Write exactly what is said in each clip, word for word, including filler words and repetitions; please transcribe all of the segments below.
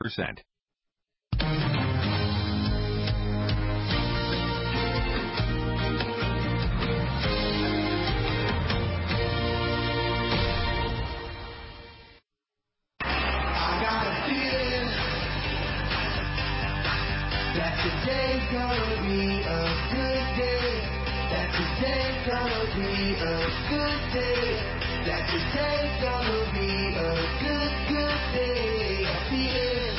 percent. Today's gonna be a good day. That today's gonna be a good day. That today's gonna be a good, good day. I feel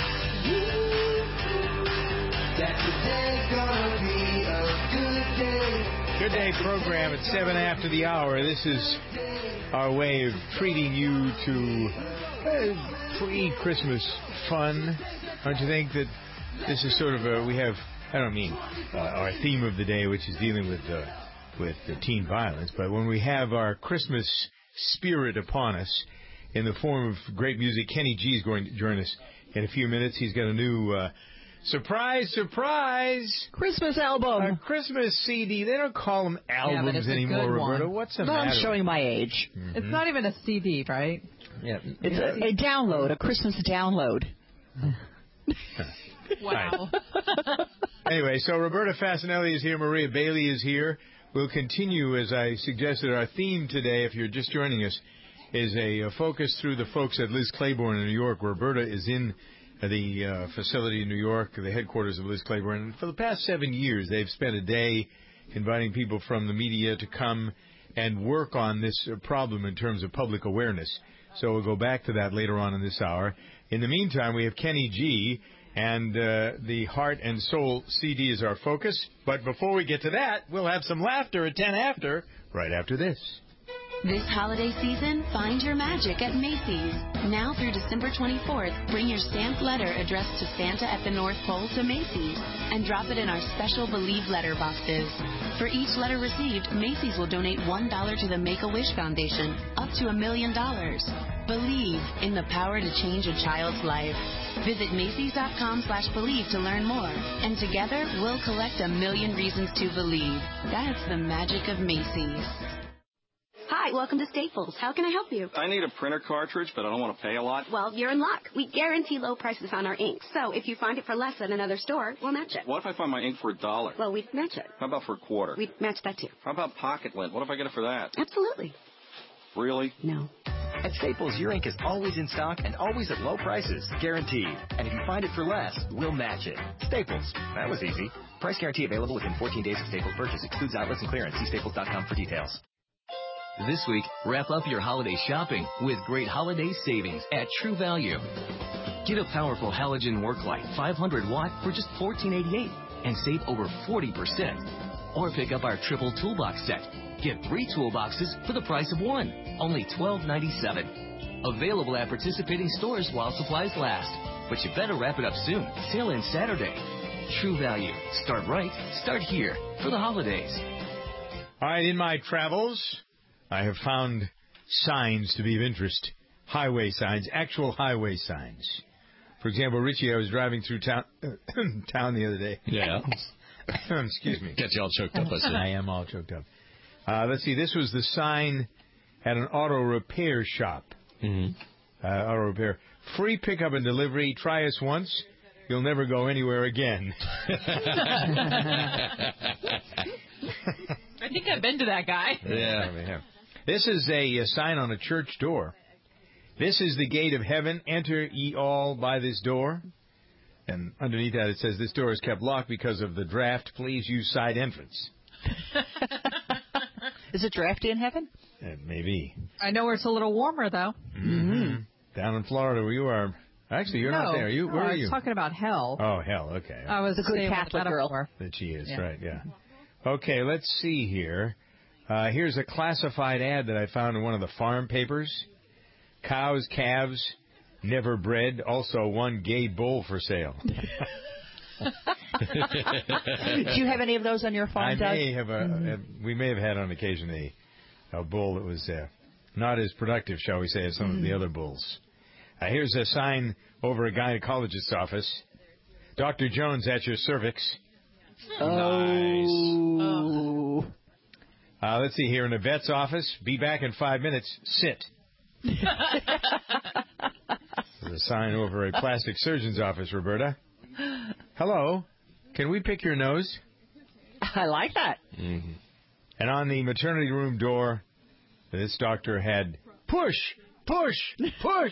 it. That today's gonna be a good day. Good day program at seven after the hour. This is our way of treating you to uh, pre-Christmas fun. Don't you think that this is sort of a, we have, I don't mean uh, our theme of the day, which is dealing with uh, with uh, teen violence, but when we have our Christmas spirit upon us in the form of great music. Kenny G is going to join us in a few minutes. He's got a new uh, surprise, surprise Christmas album, a Christmas C D. They don't call them albums yeah, anymore, Roberta. What's the well, matter? I'm showing my age. Mm-hmm. It's not even a C D, right? Yeah, it's a, a download, a Christmas download. Wow. Anyway, so Roberta Fasanelli is here. Maria Bailey is here. We'll continue, as I suggested. Our theme today, if you're just joining us, is a, a focus through the folks at Liz Claiborne in New York. Roberta is in the uh, facility in New York, the headquarters of Liz Claiborne. And for the past seven years, they've spent a day inviting people from the media to come and work on this uh, problem in terms of public awareness. So we'll go back to that later on in this hour. In the meantime, we have Kenny G, and uh, the Heart and Soul C D is our focus. But before we get to that, we'll have some laughter at ten after, right after this. This holiday season, find your magic at Macy's. Now through December twenty-fourth, bring your stamped letter addressed to Santa at the North Pole to Macy's and drop it in our special Believe letter boxes. For each letter received, Macy's will donate one dollar to the Make-A-Wish Foundation, up to a million dollars. Believe in the power to change a child's life. Visit Macys.com slash believe to learn more. And together, we'll collect a million reasons to believe. That's the magic of Macy's. Hi, welcome to Staples. How can I help you? I need a printer cartridge, but I don't want to pay a lot. Well, you're in luck. We guarantee low prices on our ink. So if you find it for less than another store, we'll match it. What if I find my ink for a dollar? Well, we'd match it. How about for a quarter? We'd match that too. How about pocket lint? What if I get it for that? Absolutely. Really? No. At Staples, your ink is always in stock and always at low prices. Guaranteed. And if you find it for less, we'll match it. Staples. That was easy. Price guarantee available within fourteen days of Staples purchase. Excludes outlets and clearance. See staples dot com for details. This week, wrap up your holiday shopping with great holiday savings at True Value. Get a powerful halogen work light five hundred watt for just fourteen eighty-eight and save over forty percent. Or pick up our triple toolbox set. Get three toolboxes for the price of one, only twelve ninety-seven. Available at participating stores while supplies last. But you better wrap it up soon. Sale ends Saturday. True Value. Start right. Start here for the holidays. All right, in my travels, I have found signs to be of interest. Highway signs, actual highway signs. For example, Richie, I was driving through town town the other day. Yeah. Excuse me. Gets you all choked up, I see. I am all choked up. Uh, let's see, this was the sign at an auto repair shop. Mm-hmm. Uh, auto repair. Free pickup and delivery. Try us once. You'll never go anywhere again. I think I've been to that guy. Yeah. This is a, a sign on a church door. This is the gate of heaven. Enter ye all by this door. And underneath that it says, this door is kept locked because of the draft. Please use side entrance. Is it drafty in heaven? Uh, maybe. I know where it's a little warmer, though. Mm-hmm. Down in Florida where you are. Actually, you're no, not there. You, no, where I are was you? talking about hell. Oh, hell. Okay. I was a good Catholic girl. That she is, yeah. right, yeah. Okay, let's see here. Uh, here's a classified ad that I found in one of the farm papers. Cows, calves, never bred. Also one gay bull for sale. Do you have any of those on your farm, I Doug? may have a, mm-hmm. a, we may have had on occasion a, a bull that was uh, not as productive, shall we say, as some mm-hmm. of the other bulls. Uh, here's a sign over a gynecologist's office. Doctor Jones at your cervix. Oh. Nice. Uh, let's see here in a vet's office. Be back in five minutes. Sit. a sign over a plastic surgeon's office, Roberta. Hello. Can we pick your nose? I like that. Mm-hmm. And on the maternity room door, this doctor had push, push, push.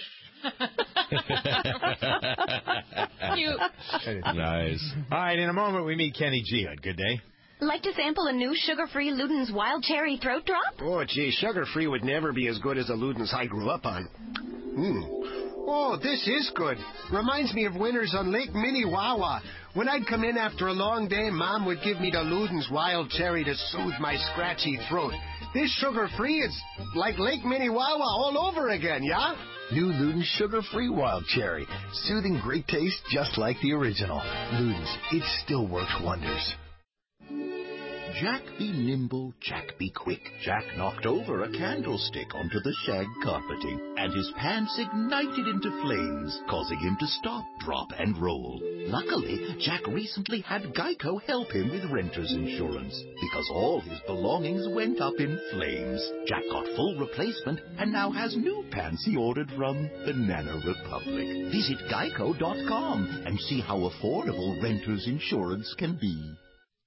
Cute. Nice. All right, in a moment we meet Kenny G on Good Day. Like to sample a new sugar-free Luden's Wild Cherry Throat Drop? Oh, gee, sugar-free would never be as good as the Ludens I grew up on. Hmm. Oh, this is good. Reminds me of winters on Lake Minnewawa. When I'd come in after a long day, Mom would give me the Ludens Wild Cherry to soothe my scratchy throat. This sugar-free is like Lake Minnewawa all over again, yeah? New Ludens Sugar-Free Wild Cherry. Soothing great taste just like the original. Ludens, it still works wonders. Jack be nimble, Jack be quick. Jack knocked over a candlestick onto the shag carpeting, and his pants ignited into flames, causing him to stop, drop, and roll. Luckily, Jack recently had Geico help him with renter's insurance, because all his belongings went up in flames. Jack got full replacement, and now has new pants he ordered from Banana Republic. Visit geico dot com and see how affordable renter's insurance can be.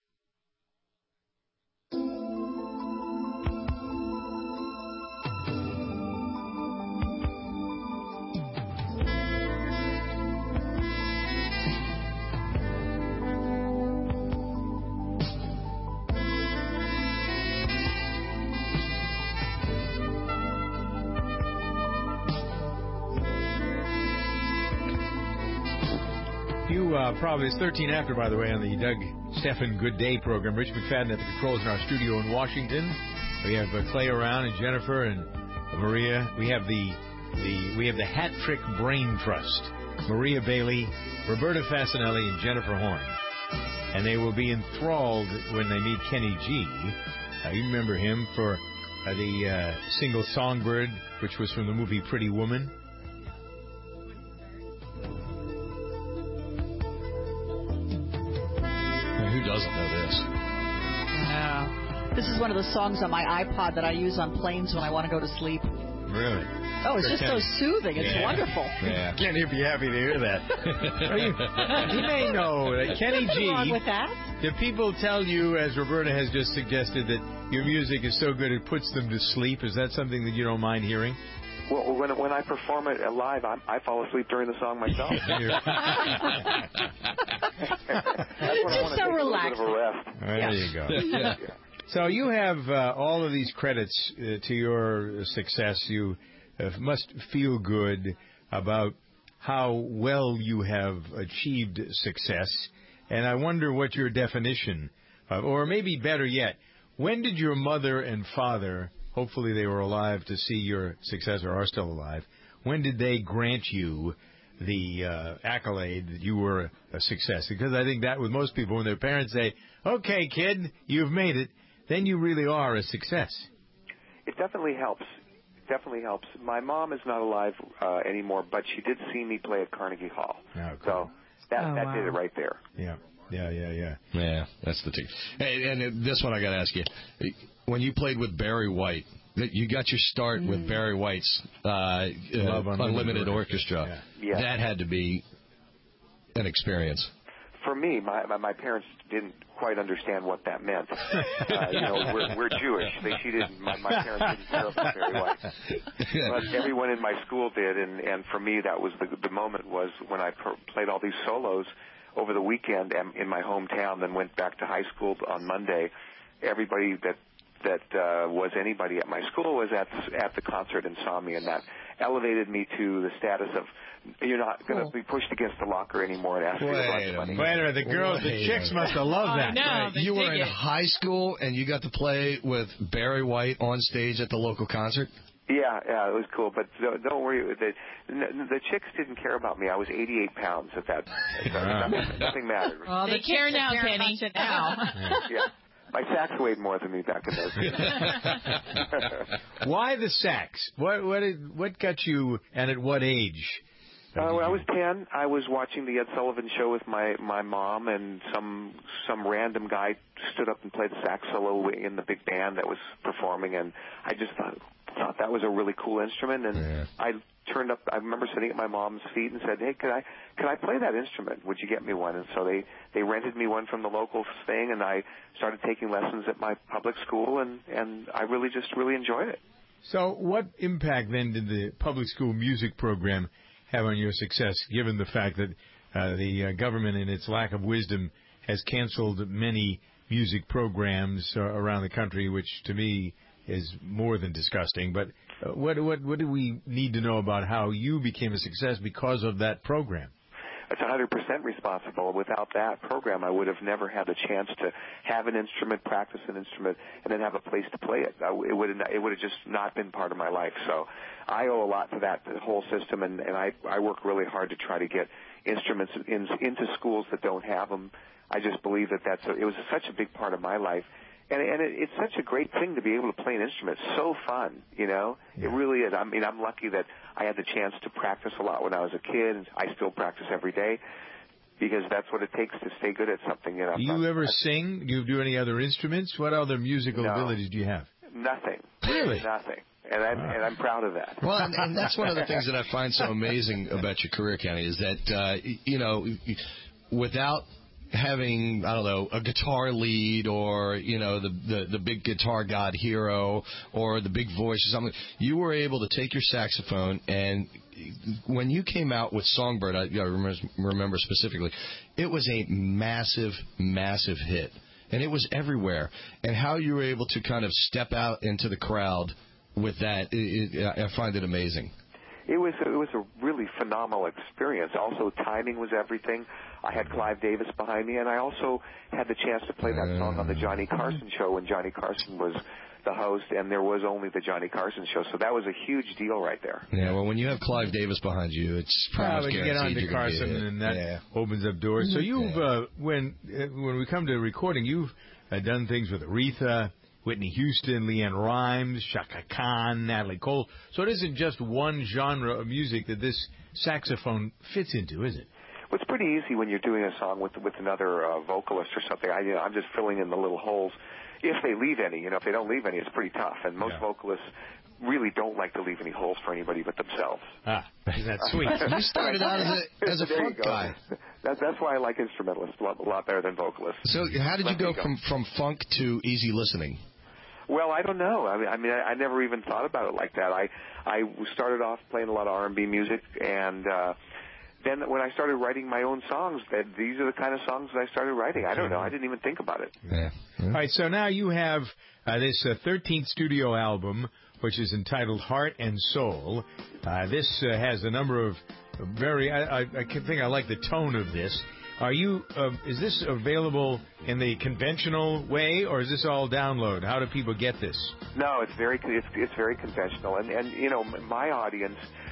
Uh, probably it's thirteen after, by the way, on the Doug Stephan Good Day program. Rich McFadden at the controls in our studio in Washington. We have uh, Clay around and Jennifer and uh, Maria. We have the the we have the Hat Trick Brain Trust. Maria Bailey, Roberta Fasanelli, and Jennifer Horn. And they will be enthralled when they meet Kenny G. Uh, you remember him for uh, the uh, single Songbird, which was from the movie Pretty Woman. Who doesn't know this? Yeah. This is one of the songs on my iPod that I use on planes when I want to go to sleep. Really? Oh, it's just so soothing. It's yeah. wonderful. Yeah. Kenny would be happy to hear that. You may know that Kenny G. What's wrong with that? Do people tell you, as Roberta has just suggested, that your music is so good it puts them to sleep? Is that something that you don't mind hearing? Well, when when I perform it live, I'm, I fall asleep during the song myself. That's when I want to take a little bit of a rest. There yeah. you go. Yeah. So you have uh, all of these credits uh, to your success. You uh, must feel good about how well you have achieved success. And I wonder what your definition of, or maybe better yet, when did your mother and father, hopefully they were alive to see your success or are still alive, when did they grant you the uh, accolade that you were a, a success? Because I think that with most people, when their parents say, okay, kid, you've made it, then you really are a success. It definitely helps. It definitely helps. My mom is not alive uh, anymore, but she did see me play at Carnegie Hall. Oh, cool. So that, oh, that wow. did it right there. Yeah, yeah, yeah, yeah. Yeah, that's the thing. Hey, and this one I got to ask you. When you played with Barry White, you got your start mm. with Barry White's uh, uh, Unlimited, Unlimited Orchestra. Orchestra. Yeah. Yeah. That had to be an experience. For me, my, my my parents didn't quite understand what that meant. Uh, you know, we're, we're Jewish. They, she didn't. My, my parents didn't care about Barry White, but everyone in my school did. And, and for me, that was the the moment was when I per- played all these solos over the weekend in my hometown. Then went back to high school on Monday. Everybody that that uh, was anybody at my school was at at the concert and saw me, and that elevated me to the status of you're not going to cool. be pushed against the locker anymore and ask for a bunch of money. Wait a minute, the girls, the chicks must have loved that. Oh, no, right. You were in it. high school and you got to play with Barry White on stage at the local concert? Yeah, yeah, it was cool, but don't, don't worry. The, the chicks didn't care about me. I was eighty-eight pounds at that. So nothing, nothing mattered. Well, they, they care now, Kenny. Now. Yeah. My sax weighed more than me back in those days. Why the sax? What what what got you, and at what age? Uh, when I was ten, I was watching the Ed Sullivan Show with my my mom, and some some random guy stood up and played the sax solo in the big band that was performing, and I just thought thought that was a really cool instrument, and yeah. I turned up. I remember sitting at my mom's feet and said, "Hey, could I could I play that instrument? Would you get me one?" And so they they rented me one from the local thing, and I started taking lessons at my public school, and and I really just really enjoyed it. So, what impact then did the public school music program have on your success, given the fact that uh, the uh, government, in its lack of wisdom, has canceled many music programs uh, around the country, which to me is more than disgusting. But uh, what what what do we need to know about how you became a success because of that program? It's one hundred percent responsible. Without that program, I would have never had the chance to have an instrument, practice an instrument, and then have a place to play it. I, it would have it would have just not been part of my life. So I owe a lot to that the whole system, and, and I, I work really hard to try to get instruments in, into schools that don't have them. I just believe that that's a, it was such a big part of my life. And, and it, it's such a great thing to be able to play an instrument. It's so fun, you know. Yeah. It really is. I mean, I'm lucky that I had the chance to practice a lot when I was a kid, and I still practice every day because that's what it takes to stay good at something. You know. Do you ever I, sing? Do you do any other instruments? What other musical no, abilities do you have? Nothing. Really? Nothing. And I'm, wow. and I'm proud of that. Well, and, and that's one of the things that I find so amazing about your career, Kenny, is that, uh, you know, without having, I don't know, a guitar lead or, you know, the, the, the big guitar god hero or the big voice or something, you were able to take your saxophone, and when you came out with Songbird, I, I remember, remember specifically, it was a massive, massive hit. And it was everywhere. And how you were able to kind of step out into the crowd with that, it, it, I find it amazing. It was it was a really phenomenal experience. Also, timing was everything. I had Clive Davis behind me, and I also had the chance to play that song on the Johnny Carson show when Johnny Carson was the host, and there was only the Johnny Carson show. So that was a huge deal right there. Yeah, well, when you have Clive Davis behind you, it's probably yeah, you get on to Carson, and that yeah. opens up doors. So you've yeah. uh, when uh, when we come to recording, you've uh, done things with Aretha, Whitney Houston, Leanne Rimes, Chaka Khan, Natalie Cole. So it isn't just one genre of music that this saxophone fits into, is it? Well, it's pretty easy when you're doing a song with with another uh, vocalist or something. I, you know, I'm just filling in the little holes. If they leave any, you know, if they don't leave any, it's pretty tough. And most yeah. vocalists really don't like to leave any holes for anybody but themselves. Ah, that's sweet. You started out as a, as a funk guy. That, that's why I like instrumentalists a lot, a lot better than vocalists. So how did Let you go, go from, from funk to easy listening? Well, I don't know. I mean, I mean, I, I never even thought about it like that. I I started off playing a lot of R and B music, and uh, then when I started writing my own songs, that these are the kind of songs that I started writing. I don't know. I didn't even think about it. Yeah. yeah. All right. So now you have uh, this uh, thirteenth studio album, which is entitled Heart and Soul. Uh, this uh, has a number of very. I, I, I think I like the tone of this. Are you? Uh, is this available in the conventional way, or is this all download? How do people get this? No, it's very it's, it's very conventional, and and you know my audience,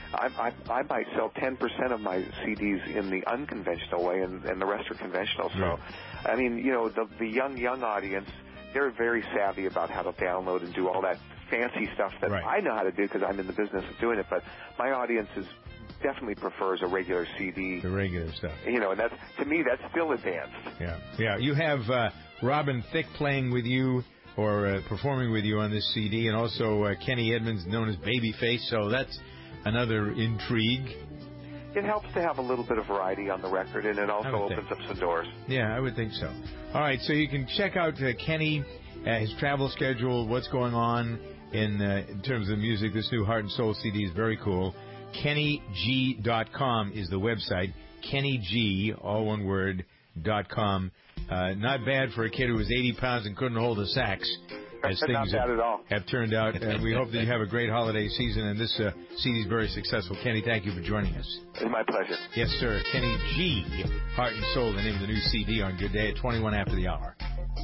I I, I might sell ten percent of my C Ds in the unconventional way, and, and the rest are conventional. So, yeah. I mean, you know, the the young young audience, they're very savvy about how to download and do all that fancy stuff that right. I know how to do because I'm in the business of doing it. But my audience is. Definitely prefers a regular C D. The regular stuff. You know, and that's to me that's still advanced. Yeah, yeah. You have uh, Robin Thicke playing with you or uh, performing with you on this C D, and also uh, Kenny Edmonds, known as Babyface. So that's another intrigue. It helps to have a little bit of variety on the record, and it also opens think. up some doors. Yeah, I would think so. All right, so you can check out uh, Kenny, uh, his travel schedule, what's going on in uh, in terms of music. This new Heart and Soul C D is very cool. Kenny G dot com is the website. Kenny G, all one word, dot com. Uh, not bad for a kid who was eighty pounds and couldn't hold a sax, as things not bad have, at all. have turned out. And we hope that you have a great holiday season, and this uh, C D is very successful. Kenny, thank you for joining us. It's my pleasure. Yes, sir. Kenny G, Heart and Soul, the name of the new C D on Good Day at twenty-one after the hour.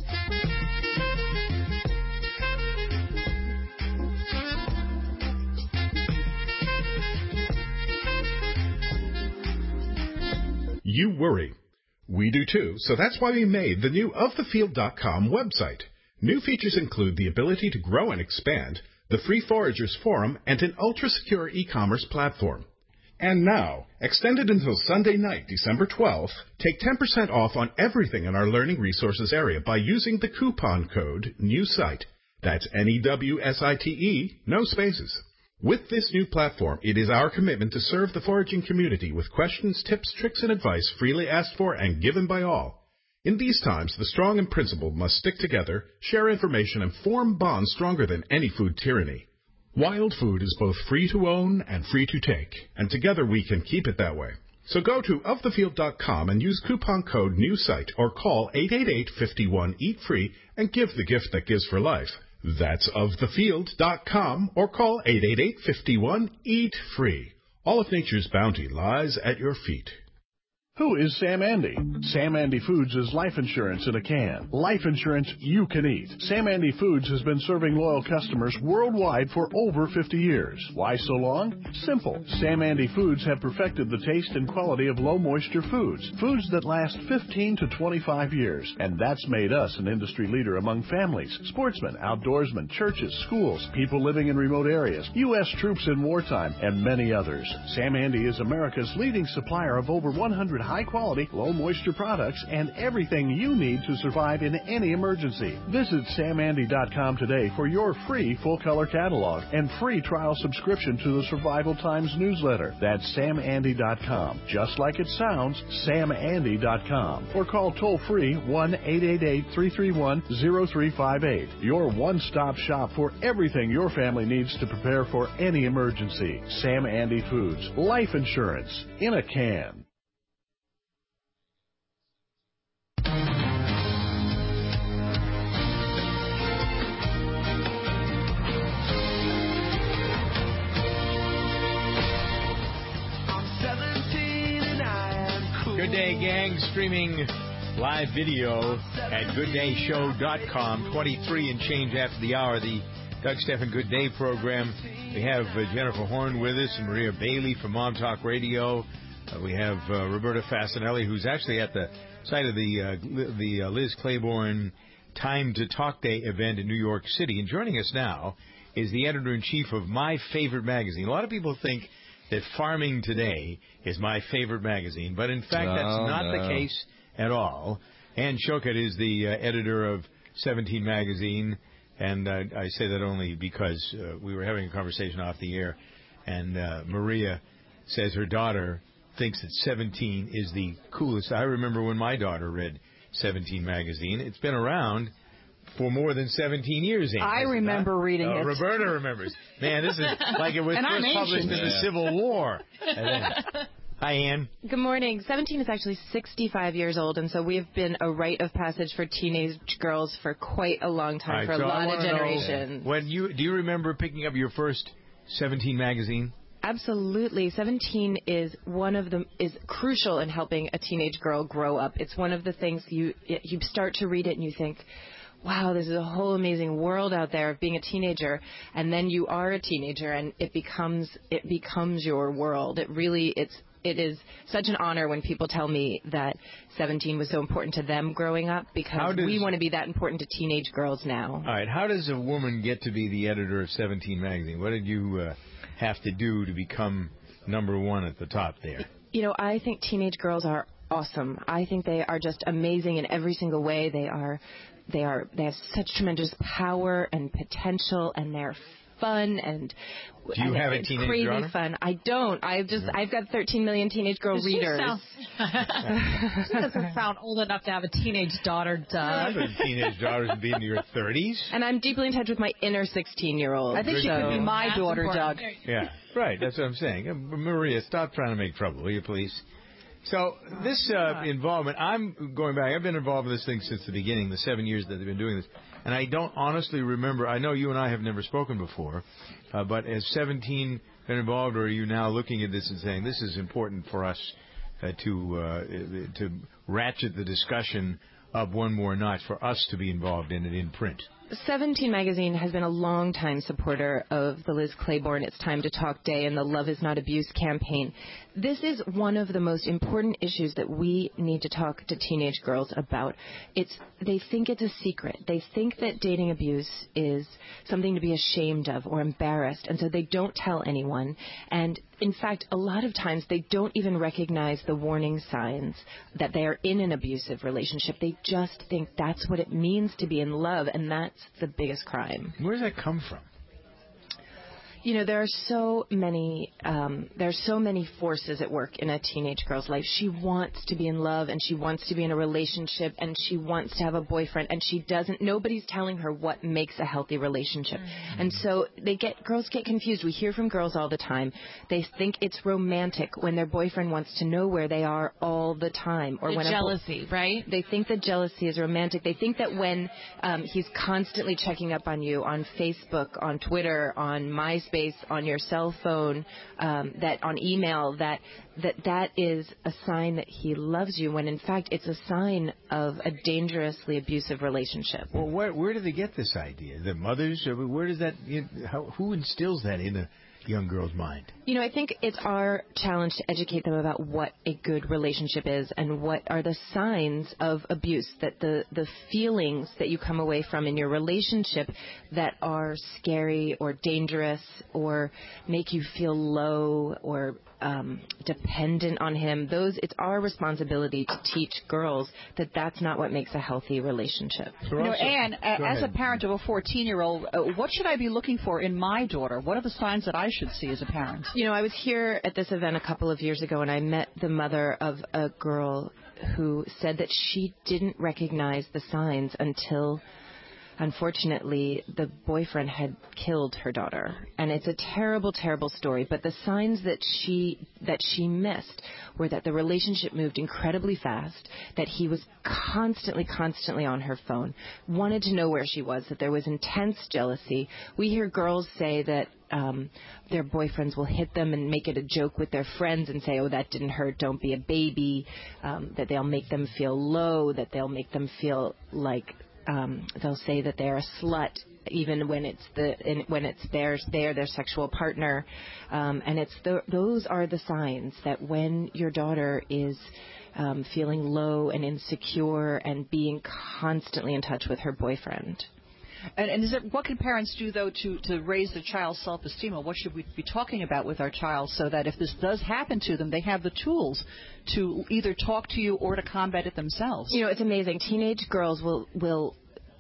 You worry. We do too, so that's why we made the new of the field dot com website. New features include the ability to grow and expand, the Free Foragers Forum, and an ultra-secure e-commerce platform. And now, extended until Sunday night, December twelfth, take ten percent off on everything in our Learning Resources area by using the coupon code NEWSITE. That's N E W S I T E, no spaces. With this new platform, it is our commitment to serve the foraging community with questions, tips, tricks, and advice freely asked for and given by all. In these times, the strong and principled must stick together, share information, and form bonds stronger than any food tyranny. Wild food is both free to own and free to take, and together we can keep it that way. So go to of the field dot com and use coupon code NEWSITE or call eight eight eight, five one, eat free and give the gift that gives for life. That's of the field dot com or call eight eight eight, five one, eat free. All of nature's bounty lies at your feet. Who is Sam Andy? Sam Andy Foods is life insurance in a can. Life insurance you can eat. Sam Andy Foods has been serving loyal customers worldwide for over fifty years. Why so long? Simple. Sam Andy Foods have perfected the taste and quality of low-moisture foods. Foods that last fifteen to twenty-five years. And that's made us an industry leader among families, sportsmen, outdoorsmen, churches, schools, people living in remote areas, U S troops in wartime, and many others. Sam Andy is America's leading supplier of over one hundred high-quality, low-moisture products and everything you need to survive in any emergency. Visit sam andy dot com today for your free full-color catalog and free trial subscription to the Survival Times newsletter. That's sam andy dot com. Just like it sounds, sam andy dot com. Or call toll-free one eight eight eight, three three one, zero three five eight. Your one-stop shop for everything your family needs to prepare for any emergency. Sam Andy Foods. Life insurance in a can. Good Day Gang streaming live video at good day show dot com, twenty-three and change after the hour, the Doug Stephan Good Day program. We have uh, Jennifer Horn with us and Maria Bailey from Mom Talk Radio. Uh, we have uh, Roberta Fasanelli, who's actually at the site of the, uh, the uh, Liz Claiborne Time to Talk Day event in New York City. And joining us now is the editor-in-chief of My Favorite Magazine. A lot of people think that Farming Today is my favorite magazine, but in fact, that's Oh, not no. the case at all. Ann Shokut is the uh, editor of seventeen Magazine, and uh, I say that only because uh, we were having a conversation off the air, and uh, Maria says her daughter thinks that seventeen is the coolest. I remember when my daughter read seventeen Magazine. It's been around for more than seventeen years. Ann, I hasn't it? remember reading Oh, it. Roberta remembers. Man, this is like it was And I'm first published in ancient. the Yeah. Civil War. Hi, Ann. Good morning. seventeen is actually sixty-five years old, and so we have been a rite of passage for teenage girls for quite a long time, All right, for a so I lot of wanna know, generations. When you do you remember picking up your first seventeen Magazine? Absolutely. seventeen is one of the is crucial in helping a teenage girl grow up. It's one of the things you you start to read it and you think, wow, this is a whole amazing world out there of being a teenager, and then you are a teenager and it becomes it becomes your world. It really it's it is such an honor when people tell me that seventeen was so important to them growing up, How because does- we want to be that important to teenage girls now. All right, how does a woman get to be the editor of seventeen Magazine? What did you uh, have to do to become number one at the top there? You know, I think teenage girls are awesome. I think they are just amazing in every single way. They are, they are, they have such tremendous power and potential, and they're fun and. Do you and have a it's teenage crazy daughter? fun. I don't. I've just I've got thirteen million teenage girl She readers. sounds- She doesn't sound old enough to have a teenage daughter, Doug. I've had teenage daughters and be in your thirties. And I'm deeply in touch with my inner sixteen-year-old. I think she could be my That's daughter, important. Doug. Yeah, right. That's what I'm saying. Uh, Maria, stop trying to make trouble, will you, please? So this uh, involvement, I'm going back. I've been involved with this thing since the beginning, the seven years that they've been doing this, and I don't honestly remember. I know you and I have never spoken before, uh, but has seventeen been involved, or are you now looking at this and saying this is important for us uh, to uh, to ratchet the discussion up one more notch for us to be involved in it in print? seventeen Magazine has been a long-time supporter of the Liz Claiborne It's Time to Talk Day and the Love is Not Abuse campaign. This is one of the most important issues that we need to talk to teenage girls about. It's they think it's a secret. They think that dating abuse is something to be ashamed of or embarrassed, and so they don't tell anyone. And in fact, a lot of times they don't even recognize the warning signs that they are in an abusive relationship. They just think that's what it means to be in love, and that's the biggest crime. Where does that come from? You know, there are so many, um, there are so many forces at work in a teenage girl's life. She wants to be in love, and she wants to be in a relationship, and she wants to have a boyfriend, and she doesn't. Nobody's telling her what makes a healthy relationship, mm-hmm. and so they get girls get confused. We hear from girls all the time. They think it's romantic when their boyfriend wants to know where they are all the time, or the when jealousy, a, right? They think that jealousy is romantic. They think that when um, he's constantly checking up on you on Facebook, on Twitter, on MySpace, on your cell phone, um, that on email, that that that is a sign that he loves you, when in fact it's a sign of a dangerously abusive relationship. Well, where where do they get this idea? The mothers? Where does that? You know, how, who instills that in a young girl's mind? You know, I think it's our challenge to educate them about what a good relationship is and what are the signs of abuse, that the, the feelings that you come away from in your relationship that are scary or dangerous or make you feel low or um, dependent on him. Those, it's our responsibility to teach girls that that's not what makes a healthy relationship. You know, Anne, Go as ahead. a parent of a fourteen-year-old, uh, what should I be looking for in my daughter? What are the signs that I should see as a parent? You know, I was here at this event a couple of years ago, and I met the mother of a girl who said that she didn't recognize the signs until, unfortunately, the boyfriend had killed her daughter. And it's a terrible, terrible story. But the signs that she that she missed were that the relationship moved incredibly fast, that he was constantly, constantly on her phone, wanted to know where she was, that there was intense jealousy. We hear girls say that um, their boyfriends will hit them and make it a joke with their friends and say, oh, that didn't hurt, don't be a baby, um, that they'll make them feel low, that they'll make them feel like Um, they'll say that they're a slut, even when it's the in, when it's theirs, they're their sexual partner, um, and it's the, those are the signs that when your daughter is um, feeling low and insecure and being constantly in touch with her boyfriend. And, and is it, what can parents do, though, to, to raise the child's self-esteem? Or what should we be talking about with our child so that if this does happen to them, they have the tools to either talk to you or to combat it themselves? You know, it's amazing. Teenage girls will will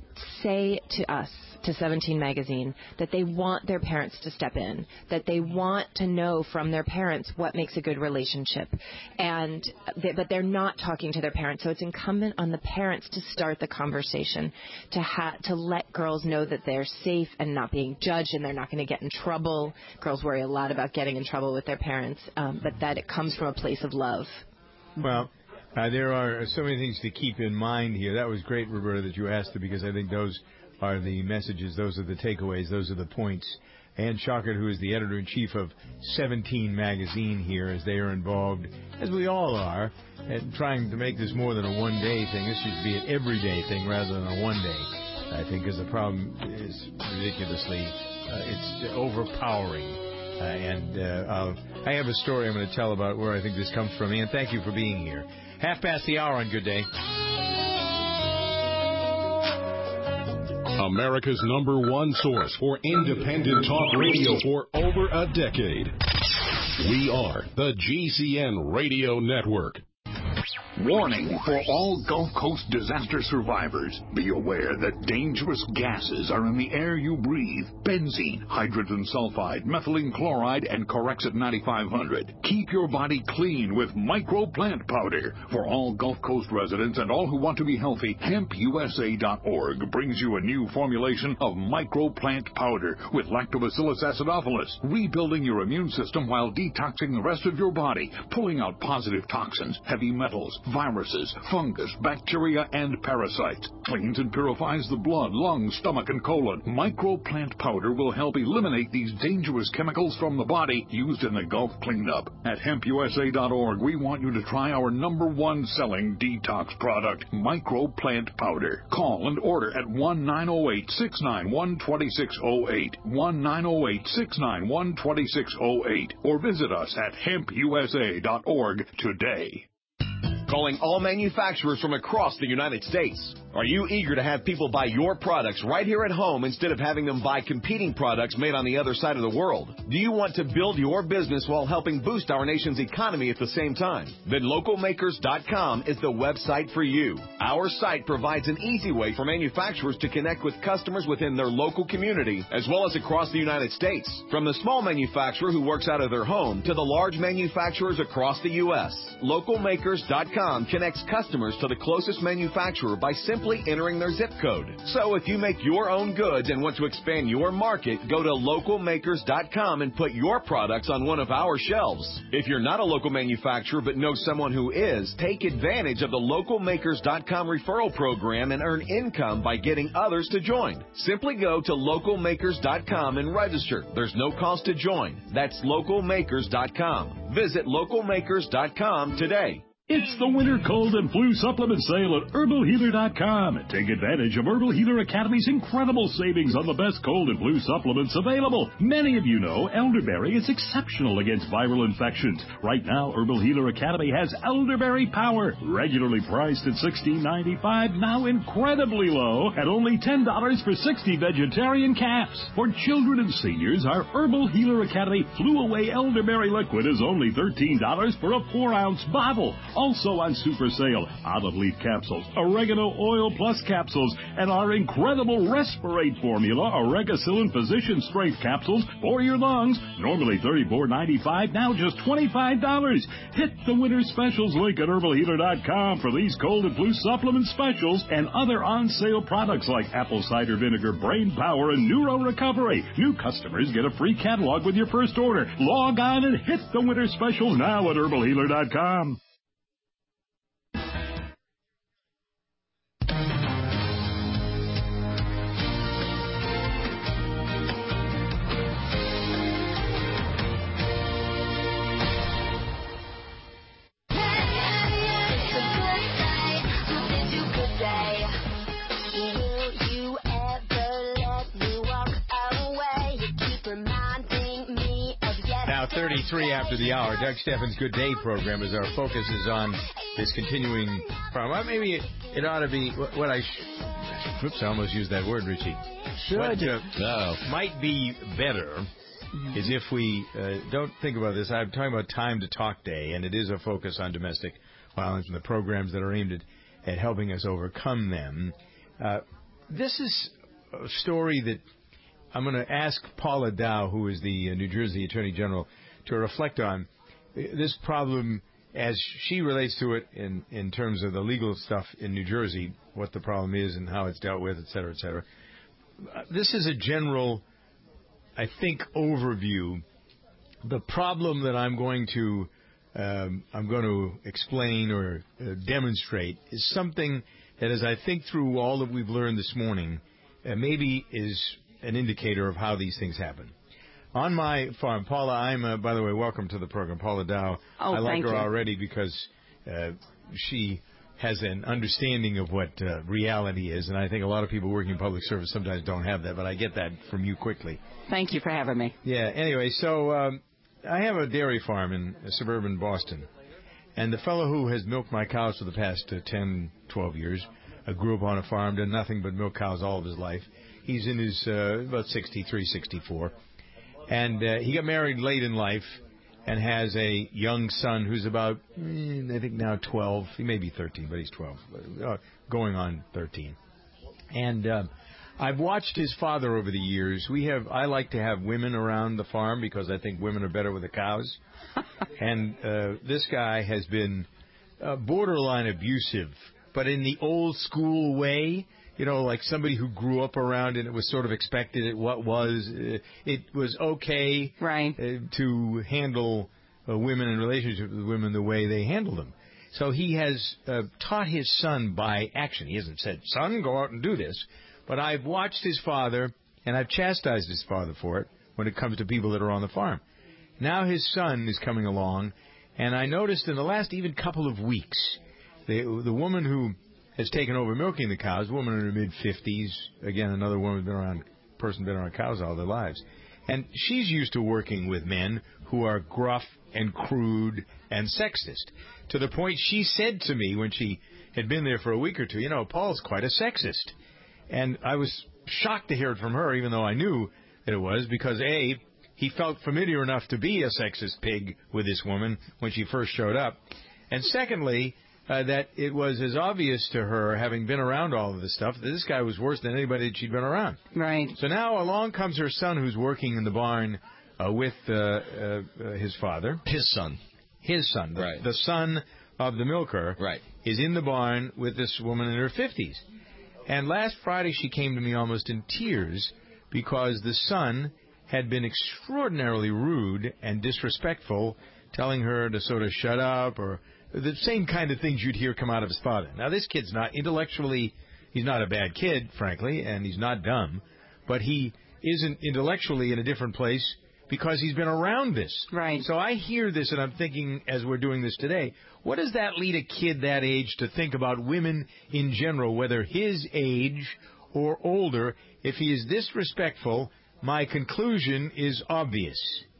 say to us, to seventeen magazine, that they want their parents to step in, that they want to know from their parents what makes a good relationship, and they, but they're not talking to their parents. So it's incumbent on the parents to start the conversation, to ha- to let girls know that they're safe and not being judged and they're not going to get in trouble. Girls worry a lot about getting in trouble with their parents, um, but that it comes from a place of love. Well, uh, there are so many things to keep in mind here. That was great, Roberta, that you asked it, because I think those are the messages, those are the takeaways, those are the points. Ann Shockert, who is the editor-in-chief of seventeen magazine here, as they are involved, as we all are, in trying to make this more than a one-day thing. This should be an everyday thing rather than a one-day, I think, because the problem is ridiculously, uh, it's overpowering. Uh, and uh, I'll, I have a story I'm going to tell about where I think this comes from. Ann, thank you for being here. Half past the hour on Good Day. America's number one source for independent talk radio for over a decade. We are the G C N Radio Network. Warning for all Gulf Coast disaster survivors. Be aware that dangerous gases are in the air you breathe. Benzene, hydrogen sulfide, methylene chloride, and Corexit ninety-five hundred. Keep your body clean with microplant powder. For all Gulf Coast residents and all who want to be healthy, hemp U S A dot org brings you a new formulation of microplant powder with lactobacillus acidophilus, rebuilding your immune system while detoxing the rest of your body, pulling out positive toxins, heavy metals, viruses, fungus, bacteria, and parasites. Cleans and purifies the blood, lungs, stomach, and colon. Microplant powder will help eliminate these dangerous chemicals from the body used in the Gulf cleanup. At hemp U S A dot org, we want you to try our number one selling detox product, Microplant Powder. Call and order at one nine zero eight, six nine one, two six zero eight, one nine zero eight, six nine one, two six zero eight, or visit us at hemp U S A dot org today. Calling all manufacturers from across the United States. Are you eager to have people buy your products right here at home instead of having them buy competing products made on the other side of the world? Do you want to build your business while helping boost our nation's economy at the same time? Then local makers dot com is the website for you. Our site provides an easy way for manufacturers to connect with customers within their local community as well as across the United States. From the small manufacturer who works out of their home to the large manufacturers across the U S, local makers dot com connects customers to the closest manufacturer by simply entering their zip code. So if you make your own goods and want to expand your market, go to local makers dot com and put your products on one of our shelves. If you're not a local manufacturer but know someone who is, take advantage of the local makers dot com referral program and earn income by getting others to join. Simply go to local makers dot com and register. There's no cost to join. That's local makers dot com. Visit local makers dot com today. It's the winter cold and flu supplement sale at herbal healer dot com. Take advantage of Herbal Healer Academy's incredible savings on the best cold and flu supplements available. Many of you know elderberry is exceptional against viral infections. Right now, Herbal Healer Academy has Elderberry Power, regularly priced at sixteen ninety-five, now incredibly low at only ten dollars for sixty vegetarian caps. For children and seniors, our Herbal Healer Academy Flew Away Elderberry Liquid is only thirteen dollars for a four ounce bottle. Also on super sale, olive leaf capsules, oregano oil plus capsules, and our incredible Respirate formula, Oregacillin physician strength capsules for your lungs. Normally thirty-four ninety-five, now just twenty-five dollars. Hit the winter specials link at herbal healer dot com for these cold and flu supplement specials and other on sale products like apple cider vinegar, brain power, and neuro recovery. New customers get a free catalog with your first order. Log on and hit the winter specials now at herbal healer dot com. thirty-three after the hour. Doug Steffens' Good Day program, as our focus is on this continuing problem. Well, maybe it, it ought to be what I... Sh- Oops, I almost used that word, Richie. Should. What uh, no. might be better mm-hmm. is if we uh, don't think about this. I'm talking about Time to Talk Day, and it is a focus on domestic violence and the programs that are aimed at, at helping us overcome them. Uh, this is a story that I'm going to ask Paula Dow, who is the uh, New Jersey Attorney General, to reflect on this problem as she relates to it in, in terms of the legal stuff in New Jersey, what the problem is and how it's dealt with, et cetera, et cetera. Uh, this is a general, I think, overview. The problem that I'm going to um, I'm going to explain or uh, demonstrate is something that, as I think through all that we've learned this morning, uh, maybe is an indicator of how these things happen. On my farm, Paula, I'm, uh, by the way, welcome to the program, Paula Dow. Oh, I like thank her you. already because uh, she has an understanding of what uh, reality is, and I think a lot of people working in public service sometimes don't have that, but I get that from you quickly. Thank you for having me. Yeah, anyway, so um, I have a dairy farm in uh, suburban Boston, and the fellow who has milked my cows for the past uh, ten, twelve years, uh, grew up on a farm, done nothing but milk cows all of his life. He's in his uh, about sixty-three, sixty-four. And uh, he got married late in life and has a young son who's about, eh, I think now twelve. He may be thirteen, but he's twelve, uh, going on thirteen. And uh, I've watched his father over the years. We have. I like to have women around the farm because I think women are better with the cows. And uh, this guy has been uh, borderline abusive, but in the old school way. You know, like somebody who grew up around and it was sort of expected. It what was uh, it was okay right. uh, to handle uh, women in relationship with women the way they handle them. So he has uh, taught his son by action. He hasn't said, "Son, go out and do this," but I've watched his father and I've chastised his father for it when it comes to people that are on the farm. Now his son is coming along, and I noticed in the last even couple of weeks, the the woman who has taken over milking the cows, a woman in her mid-fifties, again, another woman been around, person been around cows all their lives. And she's used to working with men who are gruff and crude and sexist. To the point she said to me when she had been there for a week or two, you know, Paul's quite a sexist. And I was shocked to hear it from her, even though I knew that it was, because, A, he felt familiar enough to be a sexist pig with this woman when she first showed up. And secondly, uh, that it was as obvious to her, having been around all of this stuff, that this guy was worse than anybody that she'd been around. Right. So now along comes her son, who's working in the barn uh, with uh, uh, uh, his father. His son. His son. The, Right. the son of the milker right. is in the barn with this woman in her fifties. And last Friday she came to me almost in tears because the son had been extraordinarily rude and disrespectful, telling her to sort of shut up, or the same kind of things you'd hear come out of his father. Now, this kid's not intellectually, he's not a bad kid, frankly, and he's not dumb, but he isn't intellectually in a different place because he's been around this. Right. So I hear this, and I'm thinking, as we're doing this today, what does that lead a kid that age to think about women in general, whether his age or older? If he is disrespectful, my conclusion is obvious.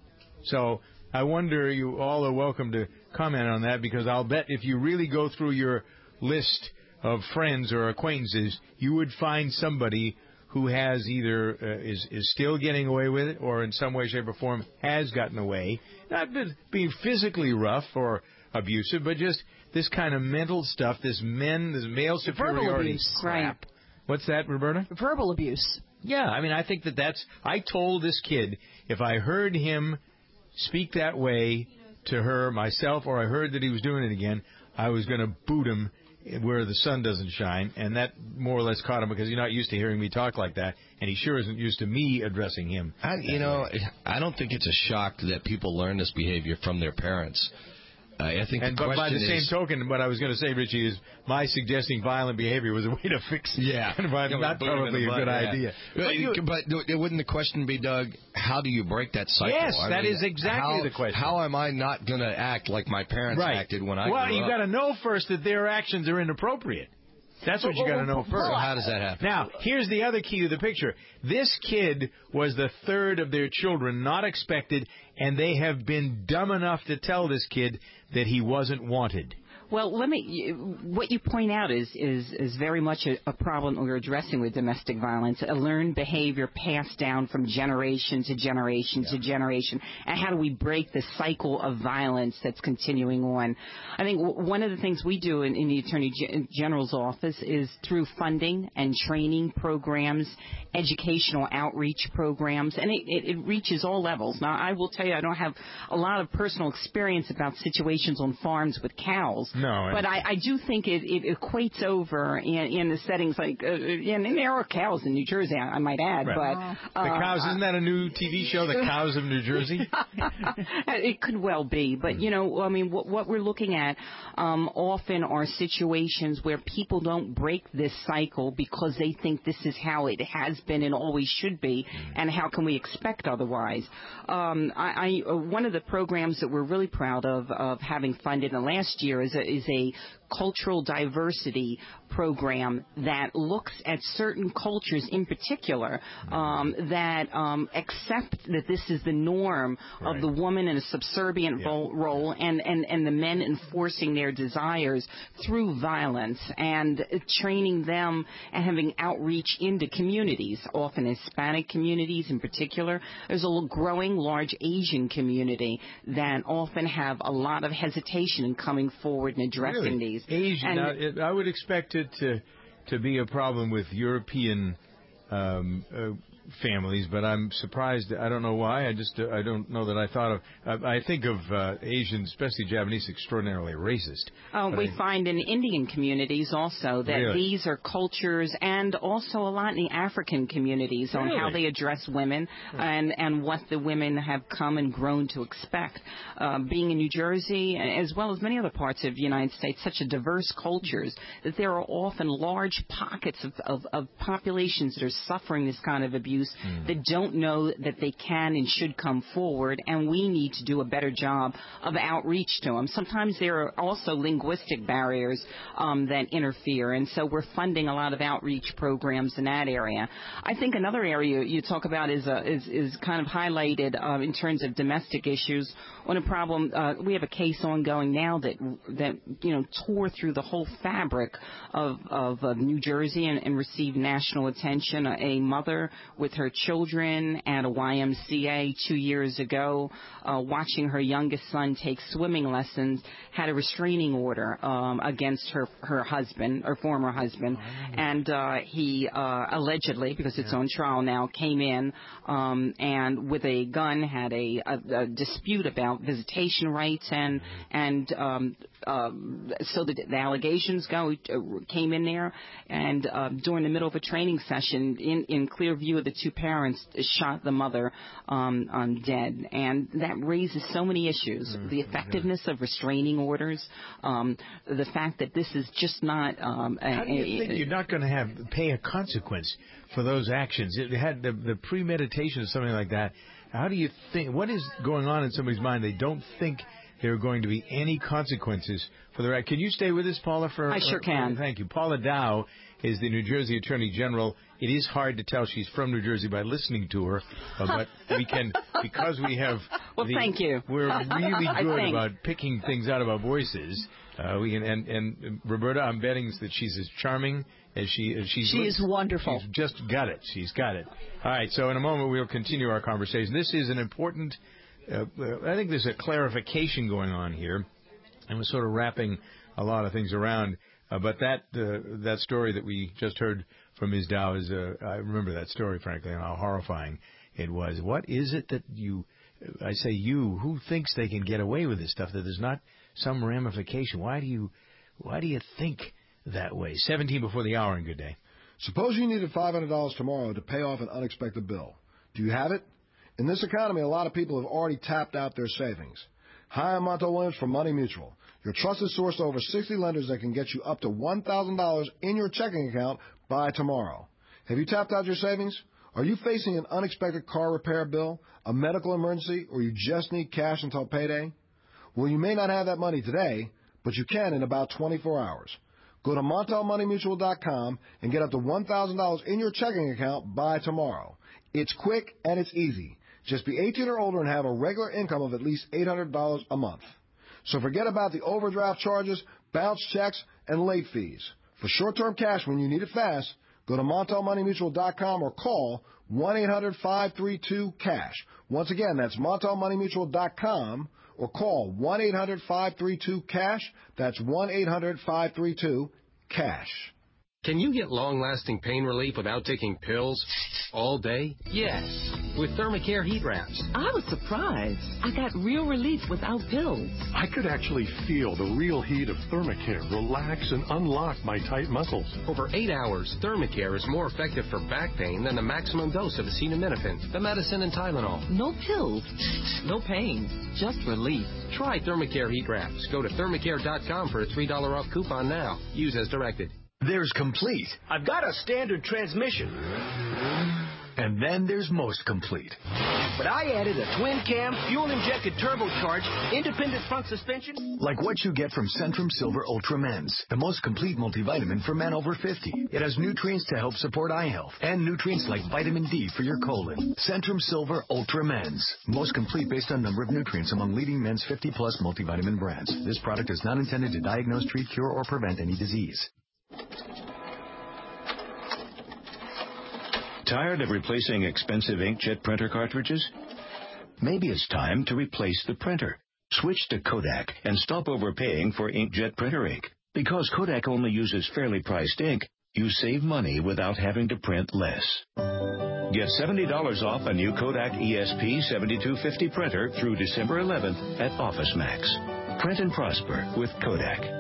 So I wonder, you all are welcome to comment on that, because I'll bet if you really go through your list of friends or acquaintances, you would find somebody who has either uh, is is still getting away with it, or in some way, shape, or form has gotten away, not be- being physically rough or abusive, but just this kind of mental stuff, this men, this male superiority Verbal abuse. crap. Right. What's that, Roberta? Verbal abuse. Yeah, I mean, I think that that's... I told this kid, if I heard him speak that way to her, myself, or I heard that he was doing it again, I was going to boot him where the sun doesn't shine, and that more or less caught him because he's not used to hearing me talk like that, and he sure isn't used to me addressing him. I, you know, way. I don't think it's a shock that people learn this behavior from their parents. Uh, I think and the but by the is, same token, what I was going to say, Richie, is my suggesting violent behavior was a way to fix it. Yeah. Not probably a good yeah. idea. But, you, but wouldn't the question be, Doug, how do you break that cycle? Yes, I that mean, is exactly how, the question. How am I not going to act like my parents right. acted when I well, grew you up? got to know first that their actions are inappropriate. That's what you got to know first. So how does that happen? Now, here's the other key to the picture. This kid was the third of their children, not expected, and they have been dumb enough to tell this kid that he wasn't wanted. Well, let me. What you point out is is is very much a, a problem we're addressing with domestic violence. A learned behavior passed down from generation to generation yeah. to generation. And how do we break the cycle of violence that's continuing on? I think w- one of the things we do in, in the Attorney G- General's office is through funding and training programs, educational outreach programs, and it, it, it reaches all levels. Now, I will tell you, I don't have a lot of personal experience about situations on farms with cows. No, but I, I do think it, it equates over in, in the settings like, uh, and, and there are cows in New Jersey, I, I might add. Right. But uh, the cows, isn't that a new T V show, The Cows of New Jersey? It could well be, but you know, I mean, what, what we're looking at um, often are situations where people don't break this cycle because they think this is how it has been and always should be, and how can we expect otherwise? Um, I, I, one of the programs that we're really proud of of having funded in the last year is a, is a cultural diversity program that looks at certain cultures in particular um, that um, accept that this is the norm right. of the woman in a subservient yeah. role and, and, and the men enforcing their desires through violence, and training them and having outreach into communities, often Hispanic communities in particular. There's a growing large Asian community that often have a lot of hesitation in coming forward and addressing really? these. Asian, now, it, I would expect it to to be a problem with European um, uh, families, but I'm surprised. I don't know why. I just uh, I don't know that I thought of. Uh, I think of uh, Asians, especially Japanese, extraordinarily racist. Oh, we I, find in Indian communities also that really? these are cultures, and also a lot in the African communities really? on how they address women hmm. and and what the women have come and grown to expect. Uh, being in New Jersey, as well as many other parts of the United States, such a diverse cultures, that there are often large pockets of, of, of populations that are suffering this kind of abuse abuse mm. that don't know that they can and should come forward, and we need to do a better job of outreach to them. Sometimes there are also linguistic barriers um, that interfere, and so we're funding a lot of outreach programs in that area. I think another area you talk about is uh, is, is kind of highlighted uh, in terms of domestic issues. On a problem, uh, we have a case ongoing now that that you know tore through the whole fabric of of uh, New Jersey and, and received national attention. A, a mother with her children at a Y M C A two years ago, uh, watching her youngest son take swimming lessons, had a restraining order um, against her her husband or former husband, oh. and uh, he uh, allegedly, because it's yeah. on trial now, came in um, and with a gun had a, a, a dispute about visitation rights, and and um, um, so the, the allegations go uh, came in there, and uh, during the middle of a training session, in, in clear view of the two parents, shot the mother um, um, dead, and that raises so many issues: mm-hmm. the effectiveness of restraining orders, um, the fact that this is just not. Um, a, How do you think a, you're not going to have pay a consequence for those actions? It had the, the premeditation or something like that. How do you think, what is going on in somebody's mind? They don't think there are going to be any consequences for their act. Can you stay with us, Paula? For I sure uh, can. Thank you. Paula Dow is the New Jersey Attorney General. It is hard to tell she's from New Jersey by listening to her, uh, but we can, because we have... Well, the, thank you. We're really good about picking things out of our voices. Uh, we can, and, and Roberta, I'm betting that she's as charming as she as she's. She is wonderful. She's just got it. She's got it. All right. So in a moment we'll continue our conversation. This is an important. Uh, I think there's a clarification going on here, and we're sort of wrapping a lot of things around. Uh, but that uh, that story that we just heard from Miz Dow is. Uh, I remember that story, frankly, and how horrifying it was. What is it that you? I say you. Who thinks they can get away with this stuff? That there's not some ramification. Why do you? Why do you think that way? seventeen before the hour, and good day. Suppose you needed five hundred dollars tomorrow to pay off an unexpected bill. Do you have it? In this economy, a lot of people have already tapped out their savings. Hi, I'm Montel Williams from Money Mutual, your trusted source to over sixty lenders that can get you up to one thousand dollars in your checking account by tomorrow. Have you tapped out your savings? Are you facing an unexpected car repair bill, a medical emergency, or you just need cash until payday? Well, you may not have that money today, but you can in about twenty-four hours. Go to Montel Money Mutual dot com and get up to one thousand dollars in your checking account by tomorrow. It's quick and it's easy. Just be eighteen or older and have a regular income of at least eight hundred dollars a month. So forget about the overdraft charges, bounce checks, and late fees. For short-term cash when you need it fast, go to Montel Money Mutual dot com or call one eight hundred five three two cash. Once again, that's Montel Money Mutual dot com or call one eight hundred five three two cash. That's one eight hundred five three two cash. Can you get long-lasting pain relief without taking pills all day? Yes, with Thermacare heat wraps. I was surprised. I got real relief without pills. I could actually feel the real heat of Thermacare relax and unlock my tight muscles. Over eight hours, Thermacare is more effective for back pain than the maximum dose of acetaminophen, the medicine, and Tylenol. No pills, no pain, just relief. Try Thermacare heat wraps. Go to Thermacare dot com for a three dollars off coupon now. Use as directed. There's Complete. I've got a standard transmission. And then there's Most Complete. But I added a twin-cam, fuel-injected turbocharged, independent front suspension. Like what you get from Centrum Silver Ultra Men's, the most complete multivitamin for men over fifty. It has nutrients to help support eye health and nutrients like vitamin D for your colon. Centrum Silver Ultra Men's, most complete based on number of nutrients among leading men's fifty plus multivitamin brands. This product is not intended to diagnose, treat, cure, or prevent any disease. Tired of replacing expensive inkjet printer cartridges? Maybe it's time to replace the printer. Switch to Kodak and stop overpaying for inkjet printer ink. Because Kodak only uses fairly priced ink, you save money without having to print less. Get seventy dollars off a new Kodak E S P seventy-two fifty printer through December eleventh at OfficeMax. Print and prosper with Kodak.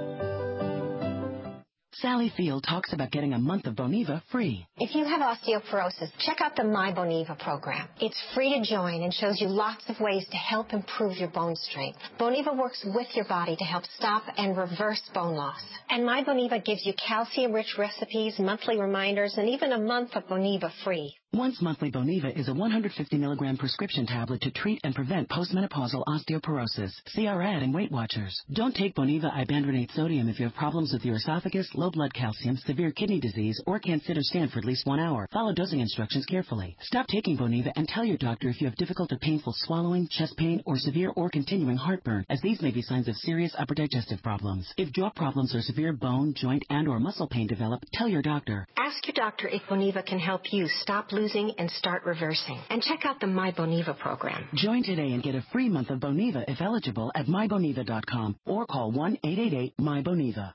Sally Field talks about getting a month of Boniva free. If you have osteoporosis, check out the My Boniva program. It's free to join and shows you lots of ways to help improve your bone strength. Boniva works with your body to help stop and reverse bone loss. And My Boniva gives you calcium-rich recipes, monthly reminders, and even a month of Boniva free. Once monthly Boniva is a one hundred fifty milligram prescription tablet to treat and prevent postmenopausal osteoporosis. See our ad in Weight Watchers. Don't take Boniva ibandronate sodium if you have problems with your esophagus, low blood calcium, severe kidney disease, or can't sit or stand for at least one hour. Follow dosing instructions carefully. Stop taking Boniva and tell your doctor if you have difficult or painful swallowing, chest pain, or severe or continuing heartburn, as these may be signs of serious upper digestive problems. If jaw problems or severe bone, joint, and or muscle pain develop, tell your doctor. Ask your doctor if Boniva can help you stop losing and start reversing. And check out the My Boniva program. Join today and get a free month of Boniva if eligible at my boniva dot com or call one eight eight eight M Y Boniva.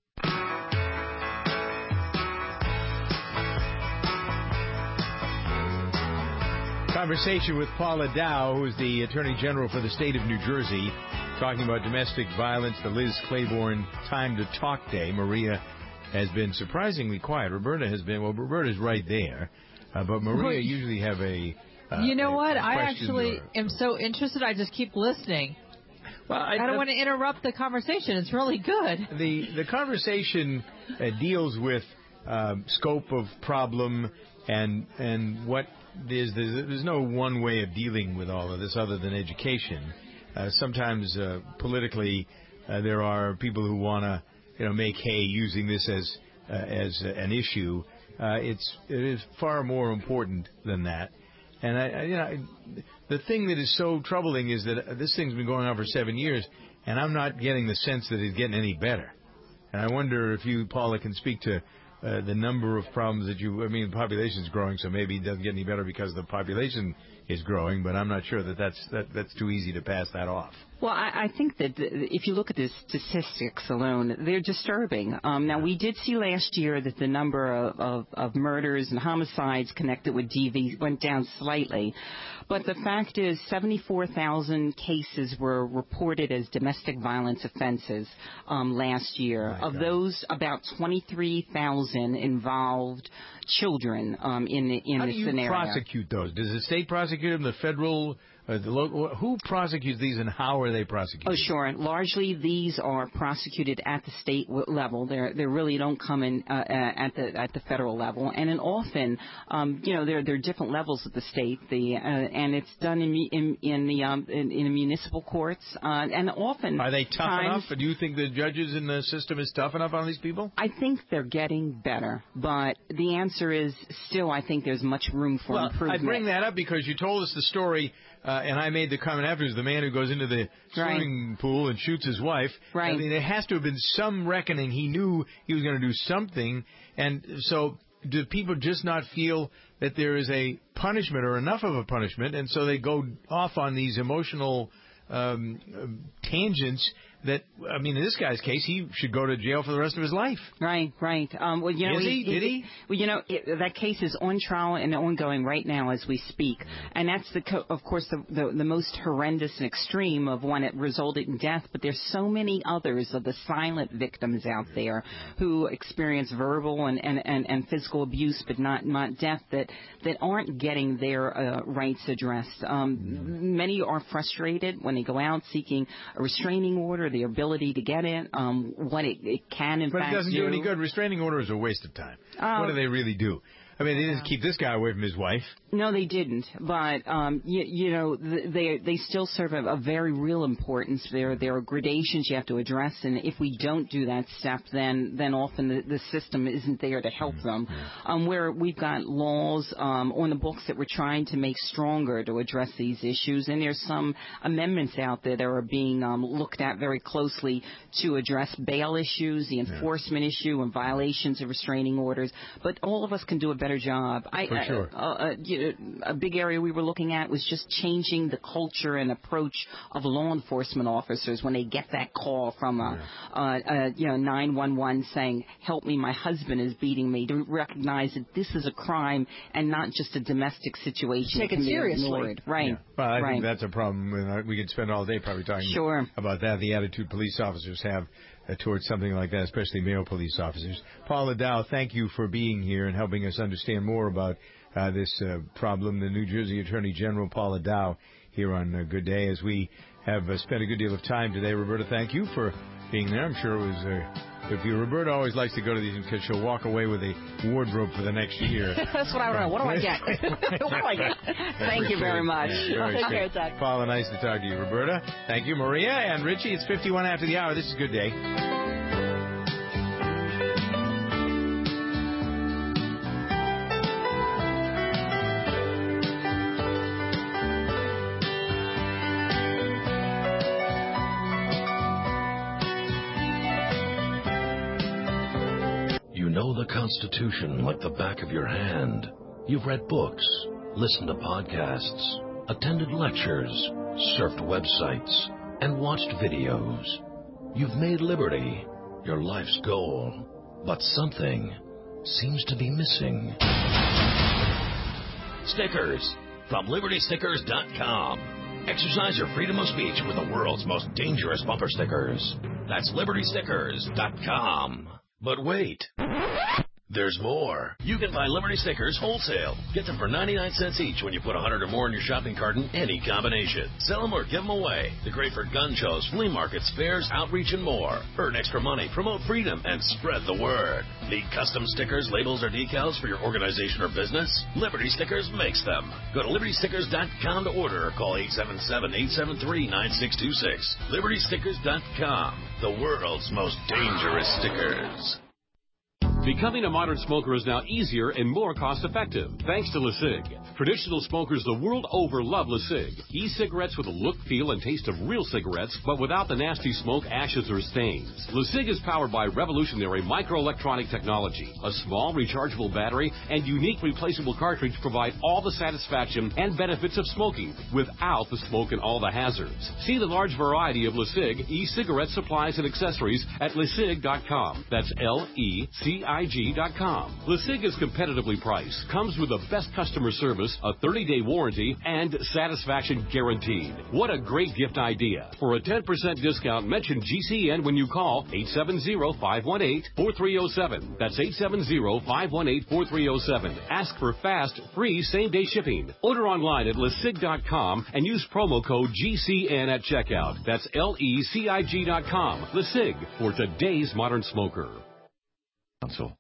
Conversation with Paula Dow, who is the Attorney General for the state of New Jersey, talking about domestic violence, the Liz Claiborne Time to Talk Day. Maria has been surprisingly quiet. Roberta has been, well, Roberta's right there. Uh, but Maria usually have a. Uh, you know a, what? A I actually or, am so interested. I just keep listening. Well, I, I don't I, want to interrupt the conversation. It's really good. The the conversation uh, deals with um, scope of problem and and what there's, there's there's no one way of dealing with all of this other than education. Uh, sometimes uh, politically uh, there are people who want to you know make hay using this as uh, as an issue. Uh, it's it is far more important than that, and I, I you know the thing that is so troubling is that this thing's been going on for seven years, and I'm not getting the sense that it's getting any better. And I wonder if you, Paula, can speak to uh, the number of problems that you. I mean, the population's growing, so maybe it doesn't get any better because the population is growing, but I'm not sure that that's that, that's too easy to pass that off. Well, I, I think that if you look at the statistics alone, they're disturbing. Um, now, we did see last year that the number of, of, of murders and homicides connected with D V went down slightly. But the fact is seventy-four thousand cases were reported as domestic violence offenses um, last year. Oh of God. Those, about twenty-three thousand involved children um, in the in How the do you scenario. prosecute those? Does the state prosecute them, the federal? Uh, the local, who prosecutes these and how are they prosecuted? Oh, sure. Largely, these are prosecuted at the state w- level. They're, they really don't come in uh, at the at the federal level. And then often, um, you know, there there are different levels of the state. The uh, and it's done in in, in the um, in, in the municipal courts. Uh, and often, are they tough times, enough? Do you think the judges in the system is tough enough on these people? I think they're getting better, but the answer is still, I think there's much room for well, improvement. I bring that up because you told us the story. Uh, and I made the comment afterwards, the man who goes into the swimming right. pool and shoots his wife. Right. I mean, there has to have been some reckoning. He knew he was going to do something. And so do people just not feel that there is a punishment or enough of a punishment, and so they go off on these emotional um, tangents that, I mean, in this guy's case, he should go to jail for the rest of his life. Right, right. Um, well, you know, is he? he, Did he? Well, you know, it, that case is on trial and ongoing right now as we speak, and that's the, co- of course, the, the the most horrendous and extreme of one that resulted in death. But there's so many others of the silent victims out there who experience verbal and, and, and, and physical abuse, but not not death, that that aren't getting their uh, rights addressed. Um, many are frustrated when they go out seeking a restraining order, the ability to get it, um, what it, it can in but fact it doesn't do. do any good. Restraining order is a waste of time. Uh, what do they really do? I mean, they didn't keep this guy away from his wife. No, they didn't. But um, you, you know, they they still serve a, a very real importance. There there are gradations you have to address, and if we don't do that step, then then often the, the system isn't there to help them. Um, where we've got laws um, on the books that we're trying to make stronger to address these issues, and there's some amendments out there that are being um, looked at very closely to address bail issues, the enforcement yeah. issue, and violations of restraining orders. But all of us can do a better job. I, For sure. Uh, uh, you know, a big area we were looking at was just changing the culture and approach of law enforcement officers when they get that call from a, yeah. uh, uh, you know, nine one one saying, "Help me, my husband is beating me," to recognize that this is a crime and not just a domestic situation. Take it seriously. Ignored. Right. Yeah. Well, I right. think that's a problem. We could spend all day probably talking sure. about that, the attitude police officers have uh, towards something like that, especially male police officers. Paula Dow, thank you for being here and helping us understand more about uh, this uh, problem. The New Jersey Attorney General, Paula Dow, here on uh, Good Day. As we have uh, spent a good deal of time today, Roberta, thank you for being there. I'm sure it was uh, If you, Roberta always likes to go to these because she'll walk away with a wardrobe for the next year. That's what I want to know. What do I get? What do I get? Thank you very much. Yeah, very Take care, Doug. Paula, nice to talk to you. Roberta, thank you. Maria and Richie, it's fifty-one after the hour. This is Good Day. You know the Constitution like the back of your hand. You've read books, listened to podcasts, attended lectures, surfed websites, and watched videos. You've made liberty your life's goal, but something seems to be missing. Stickers from Liberty Stickers dot com. Exercise your freedom of speech with the world's most dangerous bumper stickers. That's Liberty Stickers dot com. But wait, there's more. You can buy Liberty Stickers wholesale. Get them for ninety-nine cents each when you put one hundred or more in your shopping cart in any combination. Sell them or give them away. They're great for gun shows, flea markets, fairs, outreach, and more. Earn extra money, promote freedom, and spread the word. Need custom stickers, labels, or decals for your organization or business? Liberty Stickers makes them. Go to Liberty Stickers dot com to order or call eight seven seven, eight seven three, nine six two six. Liberty Stickers dot com, the world's most dangerous stickers. Becoming a modern smoker is now easier and more cost-effective, thanks to LeSig. Traditional smokers the world over love LeSig. E-cigarettes with a look, feel, and taste of real cigarettes, but without the nasty smoke, ashes, or stains. LeSig is powered by revolutionary microelectronic technology. A small rechargeable battery and unique replaceable cartridge provide all the satisfaction and benefits of smoking without the smoke and all the hazards. See the large variety of LeSig e-cigarette supplies and accessories at LeSig dot com. That's L E C I G dot com. LeSig is competitively priced, comes with the best customer service, a thirty-day warranty, and satisfaction guaranteed. What a great gift idea. For a ten percent discount, mention G C N when you call eight seven zero, five one eight, four three zero seven. That's eight seven zero, five one eight, four three zero seven. Ask for fast, free, same-day shipping. Order online at LeSig dot com and use promo code G C N at checkout. That's L E C I G dot com. LeSig, for today's modern smoker. Council.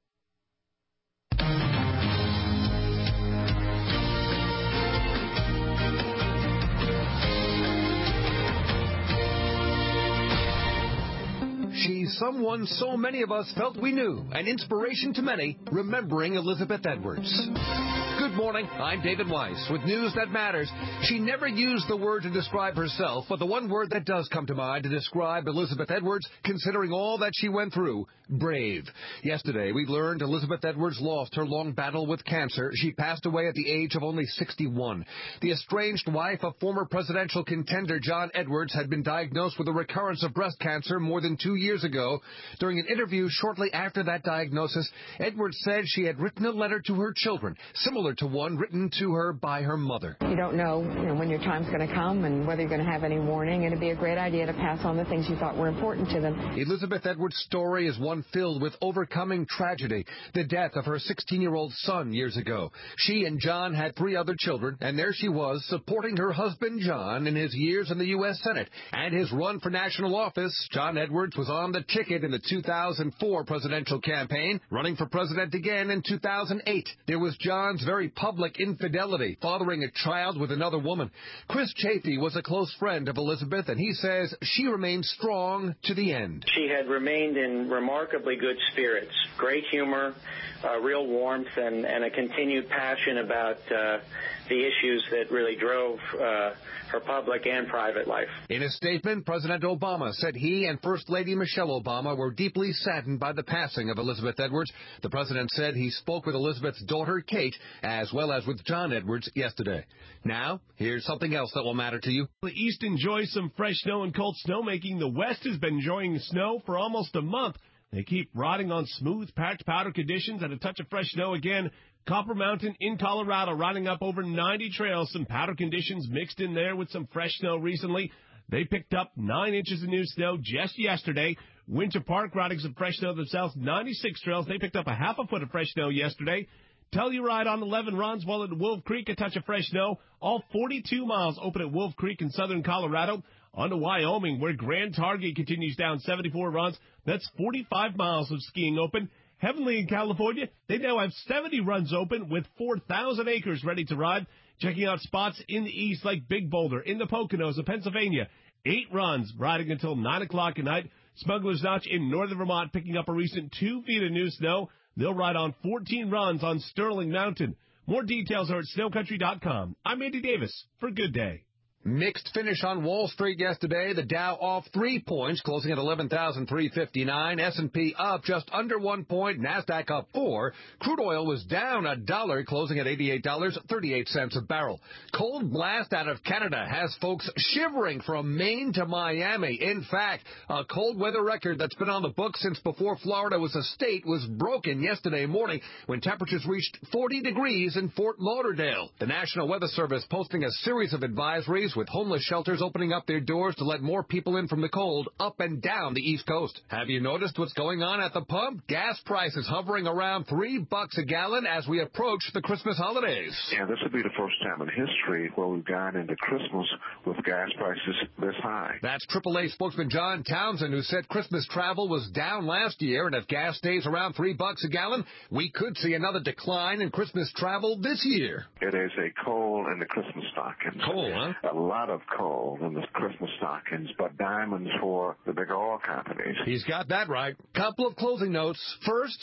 She's someone so many of us felt we knew, an inspiration to many, remembering Elizabeth Edwards. Good morning, I'm David Weiss with news that matters. She never used the word to describe herself, but the one word that does come to mind to describe Elizabeth Edwards, considering all that she went through, brave. Yesterday, we learned Elizabeth Edwards lost her long battle with cancer. She passed away at the age of only sixty-one. The estranged wife of former presidential contender John Edwards had been diagnosed with a recurrence of breast cancer more than two years ago. During an interview shortly after that diagnosis, Edwards said she had written a letter to her children, similar to one written to her by her mother. You don't know, you know when your time's going to come and whether you're going to have any warning. It'd be a great idea to pass on the things you thought were important to them. Elizabeth Edwards' story is one filled with overcoming tragedy, the death of her sixteen-year-old son years ago. She and John had three other children, and there she was, supporting her husband John in his years in the U S Senate and his run for national office. John Edwards was on the ticket in the two thousand four presidential campaign, running for president again in two thousand eight. There was John's very public infidelity, fathering a child with another woman. Chris Chafee was a close friend of Elizabeth, and he says she remained strong to the end. She had remained in remarkably good spirits, great humor, uh, real warmth, and, and a continued passion about uh, the issues that really drove uh, her public and private life. In a statement, President Obama said he and First Lady Michelle Obama were deeply saddened by the passing of Elizabeth Edwards. The president said he spoke with Elizabeth's daughter, Kate, as well as with John Edwards yesterday. Now, here's something else that will matter to you. The East enjoys some fresh snow and cold snowmaking. The West has been enjoying snow for almost a month. They keep rotting on smooth, packed powder conditions and a touch of fresh snow again. Copper Mountain in Colorado riding up over ninety trails. Some powder conditions mixed in there with some fresh snow recently. They picked up nine inches of new snow just yesterday. Winter Park riding some fresh snow themselves, ninety-six trails. They picked up a half a foot of fresh snow yesterday. Telluride on eleven runs, while at Wolf Creek a touch of fresh snow. All forty-two miles open at Wolf Creek in southern Colorado. On to Wyoming, where Grand Targhee continues down seventy-four runs. That's forty-five miles of skiing open. Heavenly in California, they now have seventy runs open with four thousand acres ready to ride. Checking out spots in the east like Big Boulder, in the Poconos of Pennsylvania. Eight runs riding until nine o'clock at night. Smuggler's Notch in northern Vermont picking up a recent two feet of new snow. They'll ride on fourteen runs on Sterling Mountain. More details are at snow country dot com. I'm Andy Davis for Good Day. Mixed finish on Wall Street yesterday. The Dow off three points, closing at eleven thousand three hundred fifty-nine. S and P up just under one point. NASDAQ up four. Crude oil was down a dollar, closing at eighty-eight dollars and thirty-eight cents a barrel. Cold blast out of Canada has folks shivering from Maine to Miami. In fact, a cold weather record that's been on the books since before Florida was a state was broken yesterday morning when temperatures reached forty degrees in Fort Lauderdale. The National Weather Service posting a series of advisories with homeless shelters opening up their doors to let more people in from the cold up and down the East Coast. Have you noticed what's going on at the pump? Gas prices hovering around three bucks a gallon as we approach the Christmas holidays. Yeah, this will be the first time in history where we've gone into Christmas with gas prices this high. That's triple A spokesman John Townsend, who said Christmas travel was down last year, and if gas stays around three bucks a gallon, we could see another decline in Christmas travel this year. It is a coal in the Christmas stockings. Coal, huh? A lot of coal in the Christmas stockings, but diamonds for the big oil companies. He's got that right. Couple of closing notes. First,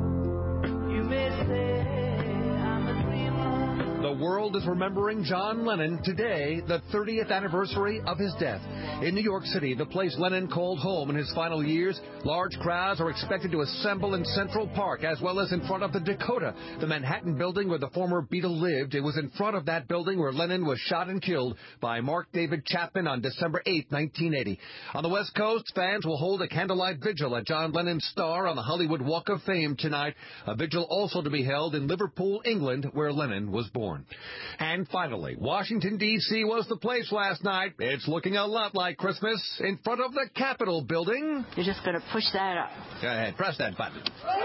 You may say I'm a dreamer. the world is remembering John Lennon today, the thirtieth anniversary of his death. In New York City, the place Lennon called home in his final years, large crowds are expected to assemble in Central Park, as well as in front of the Dakota, the Manhattan building where the former Beatle lived. It was in front of that building where Lennon was shot and killed by Mark David Chapman on December eighth, nineteen eighty. On the West Coast, fans will hold a candlelight vigil at John Lennon's star on the Hollywood Walk of Fame tonight, a vigil also to be held in Liverpool, England, where Lennon was born. And finally, Washington, D C was the place last night. It's looking a lot like Christmas in front of the Capitol building. You're just going to push that up. Go ahead, press that button.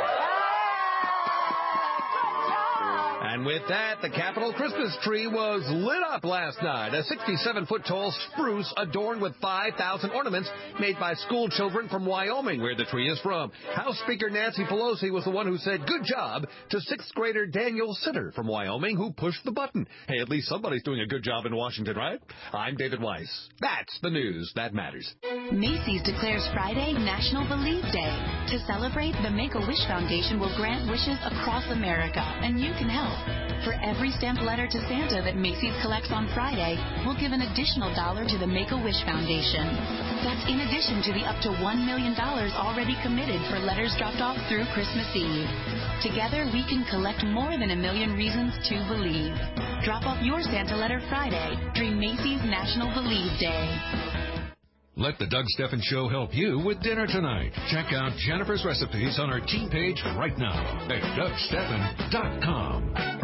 And with that, the Capitol Christmas tree was lit up last night. A sixty-seven foot tall spruce adorned with five thousand ornaments made by school children from Wyoming, where the tree is from. House Speaker Nancy Pelosi was the one who said good job to sixth grader Daniel Sitter from Wyoming, who pushed the button. Hey, at least somebody's doing a good job in Washington, right? I'm David Weiss. That's the news that matters. Macy's declares Friday National Believe Day. To celebrate, the Make-A-Wish Foundation will grant wishes across America, and you can help. For every stamped letter to Santa that Macy's collects on Friday, we'll give an additional dollar to the Make-A-Wish Foundation. That's in addition to the up to one million dollars already committed for letters dropped off through Christmas Eve. Together, we can collect more than a million reasons to believe. Drop off your Santa letter Friday during Macy's National Believe Day. Let the Doug Stephan Show help you with dinner tonight. Check out Jennifer's recipes on our team page right now at doug stephan dot com.